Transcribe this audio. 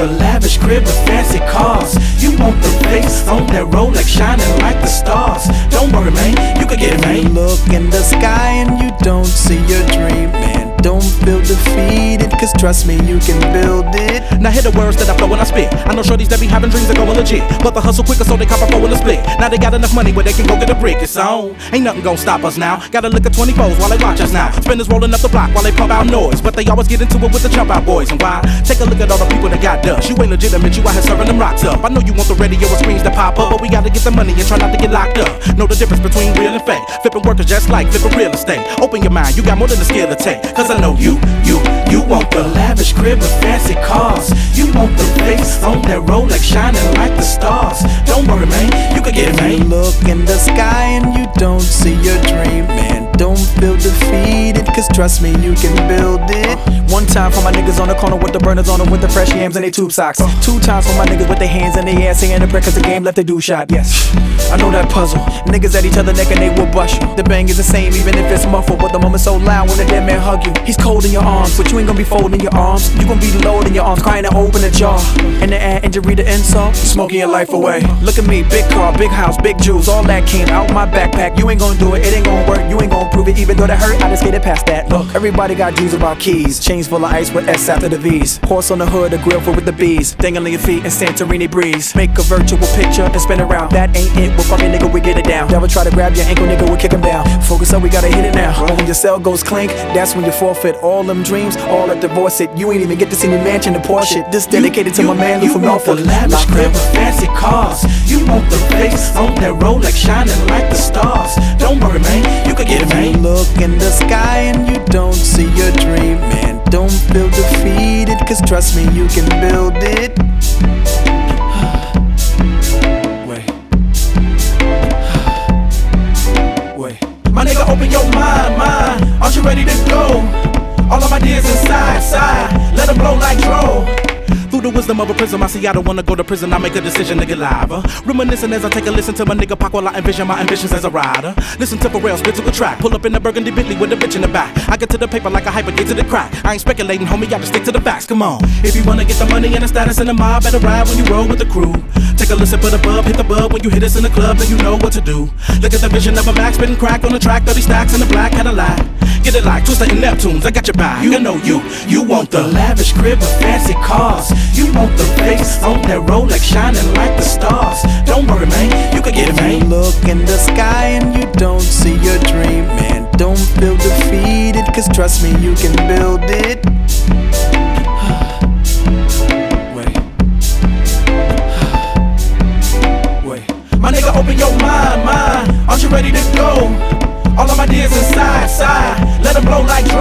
the lavish crib with fancy cars. You want the face on that Rolex shining like the stars. Don't worry, man, you can get it, man. You look in the sky and you don't see your dream, man. Don't feel defeated, cause trust me, you can build it. Now hear the words that I flow when I spit. I know shorties that be having dreams that going legit, but the hustle quicker so they cop a four in a split. Now they got enough money where they can go get a brick. It's on, ain't nothing gon' stop us now. Gotta look at 24s while they watch us now. Spinners rolling up the block while they pump out noise, but they always get into it with the jump out boys. And why? Take a look at all the people that got dust. You ain't legitimate, you out here serving them rocks up. I know you want the radio with screens that pop up, but we gotta get the money and try not to get locked up. Know the difference between real and fake. Flipping workers just like flipping real estate. Open your mind, you got more than the skill to take. Cause I know you want the lavish crib with fancy cars. You want the face on that Rolex shining like the stars. Don't worry, man, you can get it, man. You look in the sky and you don't see your dream, man. Don't feel defeated, cause trust me, you can build it. One time for my niggas on the corner with the burners on them with the fresh yams and they tube socks. 2 times for my niggas with their hands in their ass saying a prayer cause the game left they do shot. Yes, I know that puzzle. Niggas at each other neck and they will bust you. The bang is the same even if it's muffled, but the moment's so loud when the dead man hug you. He's cold in your arms, but you ain't gonna be folding your arms. You gonna be low in your arms, crying to open a jaw. And the add injury to insult, smoking your life away. Look at me, big car, big house, big jewels, all that came out my backpack. You ain't gonna do it, it ain't gonna work, you ain't gonna prove it. Even though that hurt, I just skated past that. Look, everybody got dreams about keys, chains full of ice with S after the V's. Horse on the hood, a grill full with the bees. Dangling your feet in Santorini breeze. Make a virtual picture and spin around. That ain't it, well fuck it nigga, we get it down. Devil try to grab your ankle, nigga, we kick him down. Focus up, we gotta hit it now. But when your cell goes clink, that's when you forfeit all them dreams, all that divorce it. You ain't even get to see me mansion and Porsche. This dedicated to my man Lou from Norfolk. You want the lavish crib with fancy cars. You want the face on that Rolex shining like the stars. Don't worry, man, you can get it, man. You look in the sky and you don't see your dream, man. Don't feel defeated, cause trust me, you can build it. Wait. My nigga, open your mind. Aren't you ready to go? All of my ideas inside, let them blow like dro. Through the wisdom of a prism, I see I don't wanna go to prison. I make a decision to get live. Reminiscing as I take a listen to my nigga Pac while I envision my ambitions as a rider. Listen to Pharrell spit to a track. Pull up in a burgundy Bentley with a bitch in the back. I get to the paper like a hyper get to the crack. I ain't speculating, homie, I just stick to the facts. Come on. If you wanna get the money and the status in the mob, better ride when you roll with the crew. Take a listen for the bub, hit the bub when you hit us in the club, then you know what to do. Look at the vision of a Mac spitting crack on the track, 30 stacks in the black Cadillac. Get it like Twister and Neptunes, I got your back. You know you want the lavish crib with fancy cars. You want the face on that Rolex shining like the stars. Don't worry, man, you can get it, man. You look in the sky and you don't see your dream, man. Don't feel defeated, cause trust me, you can build it. Wait. My nigga, open your mind. Aren't you ready to go? All of my ideas inside, let them blow like